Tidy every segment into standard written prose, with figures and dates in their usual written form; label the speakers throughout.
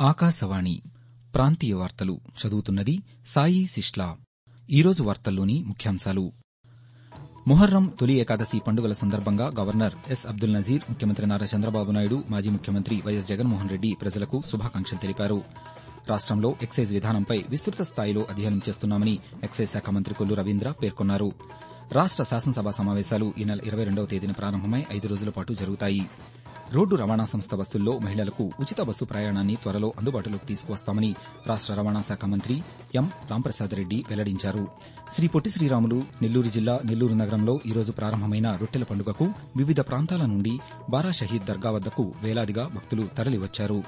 Speaker 1: ఆకాశవాణి ప్రాంతీయ వార్తలు చదువుతున్నది సాయి సిష్లా. ఈరోజు వార్తల్లోని ముఖ్యాంశాలు. మొహర్రం తొలి ఏకాదశి పండుగల సందర్భంగా గవర్నర్ ఎస్ అబ్దుల్ నజీర్, ముఖ్యమంత్రి నారా చంద్రబాబు నాయుడు, మాజీ ముఖ్యమంత్రి వైఎస్ జగన్మోహన్ రెడ్డి ప్రజలకు శుభాకాంక్షలు తెలిపారు. రాష్టంలో ఎక్సైజ్ విధానంపై విస్తృత స్థాయిలో అధ్యయనం చేస్తున్నామని ఎక్సైజ్ శాఖ మంత్రి కొల్లు రవీంద్ర పేర్కొన్నారు. రాష్ట శాసనసభ సమావేశాలు ఈ నెల 22వ తేదీన ప్రారంభమై 5 రోజుల పాటు జరుగుతాయి. రోడ్డు రవాణా సంస్థ బస్సుల్లో మహిళలకు ఉచిత బస్సు ప్రయాణాన్ని త్వరలో అందుబాటులోకి తీసుకువస్తామని రాష్ట రవాణా శాఖ మంత్రి ఎం రాంప్రసాద్ రెడ్డి వెల్లడించారు. శ్రీ పొట్టి శ్రీరాములు నెల్లూరు జిల్లా నెల్లూరు నగరంలో ఈరోజు ప్రారంభమైన రొట్టెల పండుగకు వివిధ ప్రాంతాల నుండి బారా షహీద్ దర్గా వద్దకు వేలాదిగా భక్తులు తరలివచ్చారు.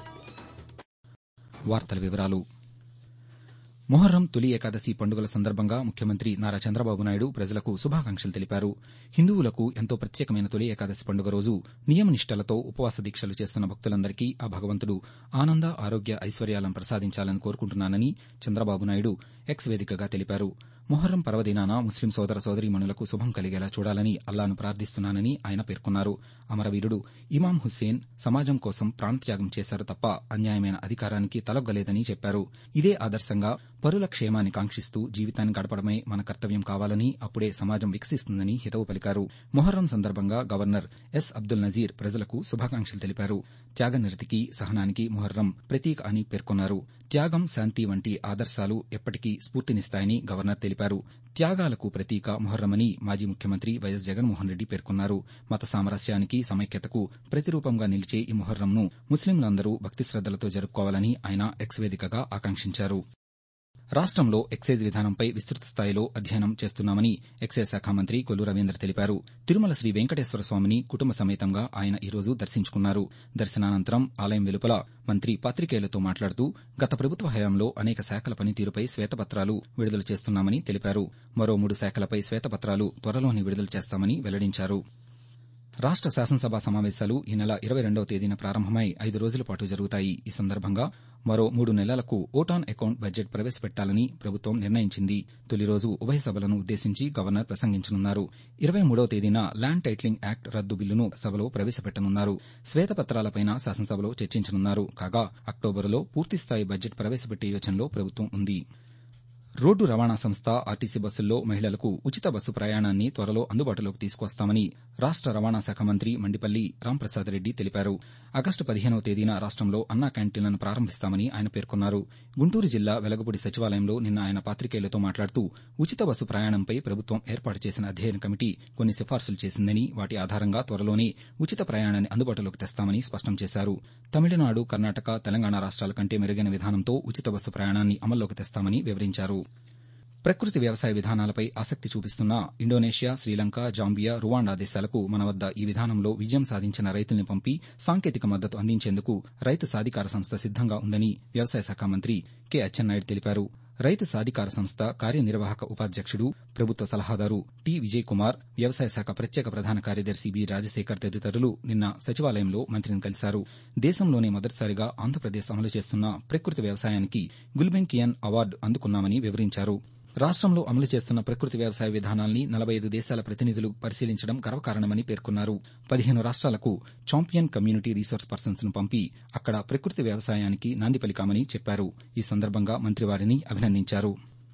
Speaker 1: మొహర్రం తొలి ఏకాదశి పండుగల సందర్భంగా ముఖ్యమంత్రి నారా చంద్రబాబు నాయుడు ప్రజలకు శుభాకాంక్షలు తెలిపారు. హిందువులకు ఎంతో ప్రత్యేకమైన తొలి ఏకాదశి పండుగ రోజు నియమనిష్టలతో ఉపవాస దీక్షలు చేస్తున్న భక్తులందరికీ ఆ భగవంతుడు ఆనంద, ఆరోగ్య, ఐశ్వర్యాలను ప్రసాదించాలని కోరుకుంటున్నానని చంద్రబాబు నాయుడు ఎక్స్ వేదికగా తెలిపారు. మొహర్రం పర్వదినాన ముస్లిం సోదర సోదరీమణులకు శుభం కలిగేలా చూడాలని అల్లాను ప్రార్థిస్తున్నానని ఆయన పేర్కొన్నారు. అమరవీరుడు ఇమాం హుస్సేన్ సమాజం కోసం ప్రాణత్యాగం చేశారు తప్ప అన్యాయమైన అధికారానికి తలొగ్గలేదని చెప్పారు. ఇదే ఆదర్శంగా పరుల క్షేమాన్ని కాంక్షిస్తూ జీవితాన్ని గడపడమే మన కర్తవ్యం కావాలని, అప్పుడే సమాజం వికసిస్తుందని హితవు పలికారు. మొహర్రం సందర్భంగా గవర్నర్ ఎస్ అబ్దుల్ నజీర్ ప్రజలకు శుభాకాంక్షలు తెలిపారు. త్యాగనిరతికి, సహనానికి మొహర్రం ప్రతీక అని పేర్కొన్నారు. త్యాగం, శాంతి వంటి ఆదర్శాలు ఎప్పటికీ స్ఫూర్తినిస్తాయని గవర్నర్ తెలిపారు. త్యాగాలకు ప్రతీక మొహర్రమని మాజీ ముఖ్యమంత్రి వైఎస్ జగన్మోహన్ రెడ్డి పేర్కొన్నారు. మత సామరస్యానికి, సమైక్యతకు ప్రతిరూపంగా నిలిచే ఈ మొహర్రంను ముస్లింలందరూ భక్తి శ్రద్దలతో జరుపుకోవాలని ఆయన ఎక్స్ వేదికగా ఆకాంక్షించారు. రాష్టంలో ఎక్సైజ్ విధానంపై విస్తృత స్థాయిలో అధ్యయనం చేస్తున్నామని ఎక్సైజ్ శాఖ మంత్రి కొల్లు రవీంద్ర తెలిపారు. తిరుమల శ్రీ వెంకటేశ్వర స్వామిని కుటుంబ సమేతంగా ఆయన ఈరోజు దర్శించుకున్నారు. దర్శనానంతరం ఆలయం వెలుపల మంత్రి పాతికేయులతో మాట్లాడుతూ గత ప్రభుత్వ హయాంలో అనేక శాఖల పనితీరుపై శ్వేతపత్రాలు విడుదల చేస్తున్నామని తెలిపారు. మరో 3 శాఖలపై శ్వేతపత్రాలు త్వరలోనే విడుదల చేస్తామని వెల్లడించారు. రాష్ట శాసనసభ సమావేశాలు ఈ నెల 22వ తేదీన ప్రారంభమై 5 రోజుల పాటు జరుగుతాయి. ఈ సందర్భంగా మరో 3 నెలలకు ఓటాన్ అకౌంట్ బడ్జెట్ ప్రవేశపెట్టాలని ప్రభుత్వం నిర్ణయించింది. తొలి రోజు ఉభయ సభలను ఉద్దేశించి గవర్నర్ ప్రసంగించనున్నారు. 23వ తేదీన ల్యాండ్ టైటిలింగ్ యాక్ట్ రద్దు బిల్లును సభలో ప్రవేశపెట్టనున్నారు. శ్వేతపత్రాలపైన శాసనసభలో చర్చించనున్నారు. కాగా అక్టోబరులో పూర్తిస్థాయి బడ్జెట్ ప్రవేశపెట్టే యోచనలో ప్రభుత్వం ఉంది. రోడ్డు రవాణా సంస్థ ఆర్టీసీ బస్సుల్లో మహిళలకు ఉచిత బస్సు ప్రయాణాన్ని త్వరలో అందుబాటులోకి తీసుకువస్తామని రాష్ట రవాణా శాఖ మంత్రి మండిపల్లి రాంప్రసాద్ రెడ్డి తెలిపారు. ఆగస్టు 15వ తేదీన రాష్టంలో అన్నా క్యాంటీన్లను ప్రారంభిస్తామని ఆయన పేర్కొన్నారు. గుంటూరు జిల్లా వెలగపూడి సచివాలయంలో నిన్న ఆయన పాతికేయులతో మాట్లాడుతూ ఉచిత బస్సు ప్రయాణంపై ప్రభుత్వం ఏర్పాటు చేసిన అధ్యయన కమిటీ కొన్ని సిఫార్సులు చేసిందని, వాటి ఆధారంగా త్వరలోనే ఉచిత ప్రయాణాన్ని అందుబాటులోకి తెస్తామని స్పష్టం చేశారు. తమిళనాడు, కర్ణాటక, తెలంగాణ రాష్ట్రాల కంటే మెరుగైన విధానంతో ఉచిత బస్సు ప్రయాణాన్ని అమల్లోకి తెస్తామని వివరించారు. ప్రకృతి వ్యవసాయ విధానాలపై ఆసక్తి చూపిస్తున్న ఇండోనేషియా, శ్రీలంక, జాంబియా, రువాండా దేశాలకు మన వద్ద ఈ విధానంలో విజయం సాధించిన రైతుల్ని పంపి సాంకేతిక మద్దతు అందించేందుకు రైతు సాధికార సంస్థ సిద్దంగా ఉందని వ్యవసాయ శాఖ మంత్రి కె అచ్చెన్నాయుడు తెలిపారు. రైతు సాధికార సంస్థ కార్యనిర్వాహక ఉపాధ్యక్షుడు, ప్రభుత్వ సలహాదారు టి విజయ్ కుమార్, వ్యవసాయ శాఖ ప్రత్యేక ప్రధాన కార్యదర్శి బి రాజశేఖర్ తదితరులు నిన్న సచివాలయంలో మంత్రిని కలిశారు. దేశంలోనే మొదటిసారిగా ఆంధ్రప్రదేశ్ అమలు చేస్తున్న ప్రకృతి వ్యవసాయానికి గుల్బెంకియన్ అవార్డు అందుకున్నామని వివరించారు. రాష్టంలో అమలు చేస్తున్న ప్రకృతి వ్యవసాయ విధానాల్ని 45 దేశాల ప్రతినిధులు పరిశీలించడం గర్వకారణమని పేర్కొన్నారు. 15 రాష్ట్రాలకు చాంపియన్ కమ్యూనిటీ రీసోర్స్ పర్సన్స్ ను పంపి అక్కడ ప్రకృతి వ్యవసాయానికి నాంది పలికామని చెప్పారు. ఈ సందర్భంగా మంత్రి వారిని అభినందించారు.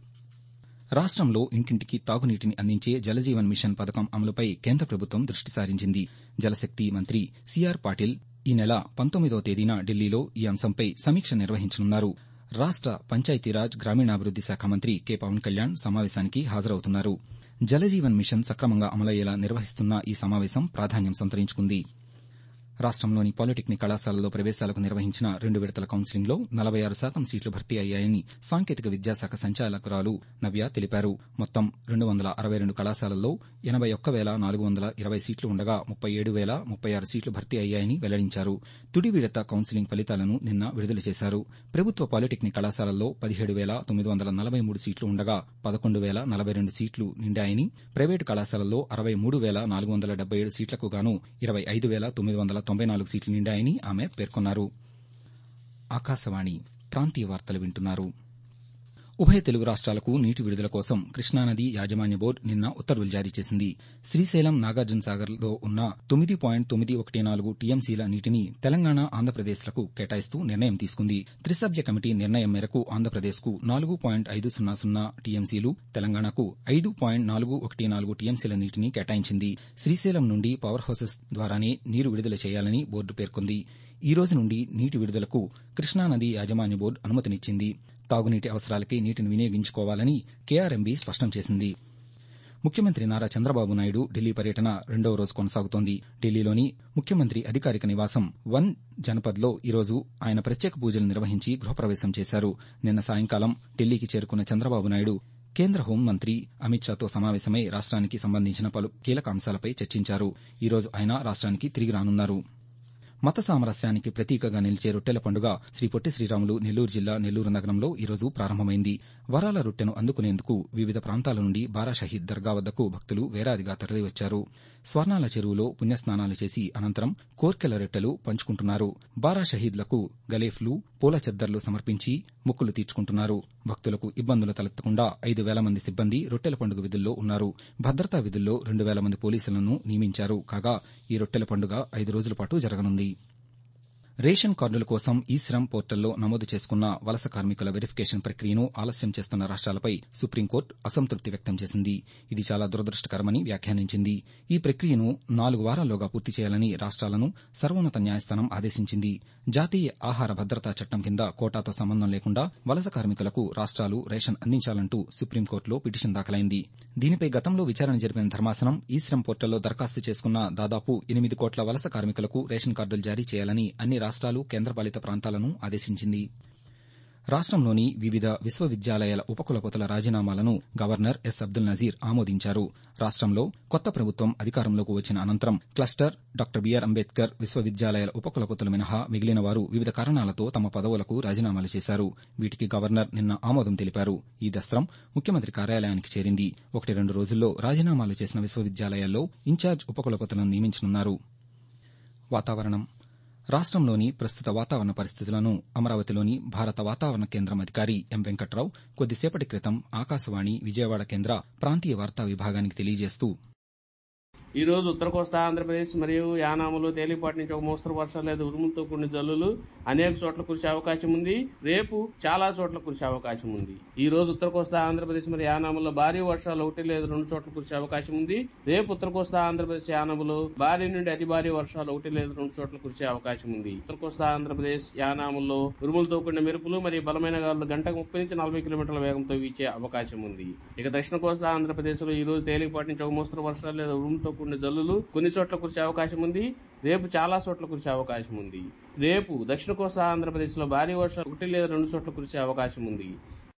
Speaker 1: రాష్టంలో ఇంటింటికి తాగునీటిని అందించే జలజీవన్ మిషన్ పథకం అమలుపై కేంద్ర ప్రభుత్వం దృష్టి సారించింది. జలశక్తి మంత్రి సిఆర్ పాటిల్ ఈ నెల 19వ తేదీన ఢిల్లీలో ఈ అంశంపై సమీక్ష నిర్వహించనున్నారు. రాష్ట పంచాయతీరాజ్, గ్రామీణాభివృద్ది శాఖ మంత్రి కె పవన్ కళ్యాణ్ సమావేశానికి హాజరవుతున్నారు. జలజీవన్ మిషన్ సక్రమంగా అమలయ్యేలా నిర్వహిస్తున్న ఈ సమావేశం ప్రాధాన్యం సంతరించుకుంది. రాష్టంలోని పాలిటెక్నిక్ కళాశాలల్లో ప్రవేశాలకు నిర్వహించిన 2 విడతల కౌన్సిలింగ్లో 46% సీట్లు భర్తీ అయ్యాయని సాంకేతిక విద్యాశాఖ సంచాలకురాలు నవ్య తెలిపారు. మొత్తం 262 కళాశాలల్లో 81,420 సీట్లు ఉండగా 37,036 సీట్లు భర్తీ అయ్యాయని వెల్లడించారు. తుది విడత కౌన్సిలింగ్ ఫలితాలను నిన్న విడుదల చేశారు. ప్రభుత్వ పాలిటెక్నిక్ కళాశాలల్లో 17,943 సీట్లు ఉండగా 11,042 సీట్లు నిండాయని, ప్రైవేటు కళాశాలల్లో 63,477 సీట్లకు గాను 25,994 సీట్లు నిండాయని ఆమె పేర్కొన్నారు. ఆకాశవాణి ప్రాంతీయ వార్తలు వింటున్నారు. ఉభయ తెలుగు రాష్ట్రాలకు నీటి విడుదల కోసం కృష్ణానది యాజమాన్య బోర్డు నిన్న ఉత్తర్వులు జారీ చేసింది. శ్రీశైలం, నాగార్జునసాగర్లో ఉన్న 9.914 టీఎంసీల నీటిని తెలంగాణ, ఆంధ్రప్రదేశ్లకు కేటాయిస్తూ నిర్ణయం తీసుకుంది. త్రిసభ్య కమిటీ నిర్ణయం మేరకు ఆంధ్రప్రదేశ్కు 4.500 టీఎంసీలు, తెలంగాణకు 5.414 టీఎంసీల నీటిని కేటాయించింది. శ్రీశైలం నుండి పవర్ హౌసెస్ ద్వారానే నీరు విడుదల చేయాలని బోర్డు పేర్కొంది. ఈ రోజు నుండి నీటి విడుదలకు కృష్ణానది యాజమాన్య బోర్డు అనుమతినిచ్చింది. తాగునీటి అవసరాలకే నీటిని వినియోగించుకోవాలని కేఆర్ఎంబీ స్పష్టం చేసింది. ముఖ్యమంత్రి నారా చంద్రబాబు నాయుడు ఢిల్లీ పర్యటన రెండవ రోజు కొనసాగుతోంది. ఢిల్లీలోని ముఖ్యమంత్రి అధికారిక నివాసం వన్ జనపథ్లో ఈరోజు ఆయన ప్రత్యేక పూజలు నిర్వహించి గృహప్రవేశం చేశారు. నిన్న సాయంకాలం ఢిల్లీకి చేరుకున్న చంద్రబాబు నాయుడు కేంద్ర హోంమంత్రి అమిత్ షాతో సమావేశమై రాష్ట్రానికి సంబంధించిన పలు కీలక అంశాలపై చర్చించారు. ఈరోజు ఆయన రాష్ట్రానికి తిరిగి రానున్నారు. మత సామరస్యానికి ప్రతీకగా నిలిచే రొట్టెల పండుగ శ్రీ పొట్టి శ్రీరాములు నెల్లూరు జిల్లా నెల్లూరు నగరంలో ఈరోజు ప్రారంభమైంది. వరాల రొట్టెను అందుకునేందుకు వివిధ ప్రాంతాల నుండి బారా షహీద్ దర్గా వద్దకు భక్తులు వేలాదిగా తరలివచ్చారు. స్వర్ణాల చెరువులో పుణ్యస్నానాలు చేసి అనంతరం కోర్కెల రొట్టెలు పంచుకుంటున్నారు. బారా షహీద్లకు గలేఫ్లు, పూల చెద్దర్లు సమర్పించి మొక్కులు తీర్చుకుంటున్నారు. భక్తులకు ఇబ్బందులు తలెత్తకుండా 5,000 మంది సిబ్బంది రొట్టెల పండుగ విధుల్లో ఉన్నారు. భద్రతా విధుల్లో 2,000 మంది పోలీసులను నియమించారు. కాగా ఈ రొట్టెల పండుగ 5 రోజుల పాటు జరగనుంది. రేషన్ కార్డుల కోసం ఈ-శ్రమ్ పోర్టల్లో నమోదు చేసుకున్న వలస కార్మికుల వెరిఫికేషన్ ప్రక్రియను ఆలస్యం చేస్తున్న రాష్ట్రాలపై సుప్రీంకోర్టు అసంతృప్తి వ్యక్తం చేసింది. ఇది చాలా దురదృష్టకరమని వ్యాఖ్యానించింది. ఈ ప్రక్రియను 4 వారాల్లోగా పూర్తి చేయాలని రాష్ట్రాలను సర్వోన్నత న్యాయస్థానం ఆదేశించింది. జాతీయ ఆహార భద్రతా చట్టం కింద కోటాతో సంబంధం లేకుండా వలస కార్మికులకు రాష్ట్రాలు రేషన్ అందించాలంటూ సుప్రీంకోర్టులో పిటిషన్ దాఖలైంది. దీనిపై గతంలో విచారణ జరిపిన ధర్మాసనం ఈ-శ్రమ్ పోర్టల్లో దరఖాస్తు చేసుకున్న దాదాపు 8 కోట్ల వలస కార్మికులకు రేషన్ కార్డులు జారీ చేయాలని అన్ని రాష్ట్రాలు, కేంద్రపాలిత ప్రాంతాలను ఆదేశించింది. రాష్ట్రంలోని వివిధ విశ్వవిద్యాలయాల ఉపకులపతుల రాజీనామాలను గవర్నర్ ఎస్ అబ్దుల్ నజీర్ ఆమోదించారు. రాష్ట్రంలో కొత్త ప్రభుత్వం అధికారంలోకి వచ్చిన అనంతరం క్లస్టర్, డాక్టర్ బీఆర్ అంబేద్కర్ విశ్వవిద్యాలయాల ఉపకులపతులు మినహా మిగిలిన వారు వివిధ కారణాలతో తమ పదవులకు రాజీనామాలు చేశారు. వీటికి గవర్నర్ నిన్న ఆమోదం తెలిపారు. ఈ దస్త్రం ముఖ్యమంత్రి కార్యాలయానికి చేరింది. 1-2 రోజుల్లో రాజీనామాలు చేసిన విశ్వవిద్యాలయాల్లో ఇన్ఛార్జ్ ఉపకులపతులను నియమించనున్నారు. వాతావరణం. రాష్ట్రంలోని ప్రస్తుత వాతావరణ పరిస్థితులను అమరావతిలోని భారత వాతావరణ కేంద్రం అధికారి ఎం వెంకట్రావు కొద్దిసేపటి క్రితం ఆకాశవాణి విజయవాడ కేంద్ర ప్రాంతీయ వార్తా విభాగానికి తెలియజేస్తూ,
Speaker 2: ఈ రోజు ఉత్తర కోస్తా ఆంధ్రప్రదేశ్ మరియు యానాములు తేలిపాటి నుంచి ఒక మోస్తరు వర్షాలు లేదా ఉరుములతో కూడిన జల్లులు అనేక చోట్ల కురిసే అవకాశం ఉంది. రేపు చాలా చోట్ల కురిసే అవకాశం ఉంది. ఈ రోజు ఉత్తర కోస్తా ఆంధ్రప్రదేశ్ మరియు యానాములో భారీ వర్షాలు 1 లేదా 2 చోట్ల కురిసే అవకాశం ఉంది. రేపు ఉత్తర కోస్తా ఆంధ్రప్రదేశ్ యానాములో భారీ నుండి అతి భారీ వర్షాలు 1 లేదా 2 చోట్ల కురిసే అవకాశం ఉంది. ఉత్తర కోస్తా ఆంధ్రప్రదేశ్ యానాములో ఉరుములతో కూడిన మెరుపులు మరియు బలమైన గాలులు గంటకు 30 నుంచి 40 కిలోమీటర్ల వేగంతో వీచే అవకాశం ఉంది. ఇక దక్షిణ కోస్తా ఆంధ్రప్రదేశ్ లో ఈ రోజు తేలిపాటి నుంచి ఒక మోస్తరు వర్షాలు లేదా ఉరుములతో కూడిన జల్లులు కొన్ని చోట్ల కురిసే అవకాశం ఉంది. రేపు చాలా చోట్ల కురిసే అవకాశం ఉంది. రేపు దక్షిణ కోస్తా ఆంధ్రప్రదేశ్ లో భారీ వర్షాలు 1 లేదా 2 చోట్ల కురిసే అవకాశం ఉంది.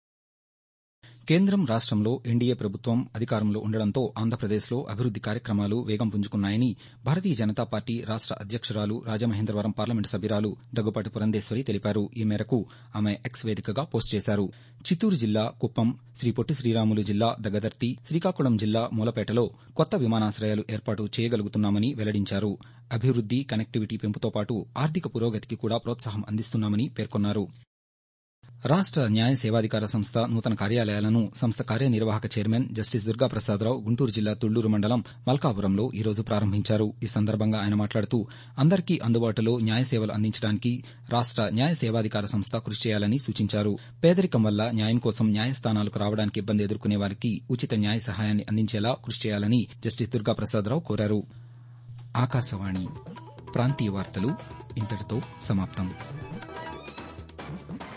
Speaker 1: కేంద్రం, రాష్ట్రంలో ఎన్డీఏ ప్రభుత్వం అధికారంలో ఉండడంతో ఆంధ్రప్రదేశ్లో అభివృద్ది కార్యక్రమాలు వేగం పుంజుకున్నాయని భారతీయ జనతా పార్టీ రాష్ట్ర అధ్యక్షురాలు, రాజమహేంద్రవరం పార్లమెంటు సభ్యురాలు దగ్గుపాటి పురంధేశ్వరి తెలిపారు. ఈ మేరకు ఆమె ఎక్స్ వేదికగా పోస్ట్ చేశారు. చిత్తూరు జిల్లా కుప్పం, శ్రీ పొట్టి శ్రీరాములు జిల్లా దగదర్తి, శ్రీకాకుళం జిల్లా మూలపేటలో కొత్త విమానాశ్రయాలు ఏర్పాటు చేయగలుగుతున్నామని వెల్లడించారు. అభివృద్ది, కనెక్టివిటీ పెంపుతో పాటు ఆర్థిక పురోగతికి కూడా ప్రోత్సాహం అందిస్తున్నామని పేర్కొన్నారు. రాష్ట్ర న్యాయ సేవాధికార సంస్థ నూతన కార్యాలయాలను సంస్థ కార్యనిర్వాహక చైర్మన్ జస్టిస్ దుర్గాప్రసాదరావు గుంటూరు జిల్లా తుళ్లూరు మండలం మల్కాపురంలో ఈ రోజు ప్రారంభించారు. ఈ సందర్భంగా ఆయన మాట్లాడుతూ అందరికీ అందుబాటులో న్యాయ సేవలు అందించడానికి రాష్ట్ర న్యాయ సేవాధికార సంస్థ కృషి చేయాలని సూచించారు. పేదరికం వల్ల న్యాయం కోసం న్యాయస్థానాలకు రావడానికి ఇబ్బంది ఎదుర్కొనే వారికి ఉచిత న్యాయ సహాయాన్ని అందించేలా కృషి చేయాలని జస్టిస్ దుర్గాప్రసాదరావు కోరారు. ఆకాశవాణి ప్రాంతీయ వార్తలు ఇంతటితో సమాప్తం.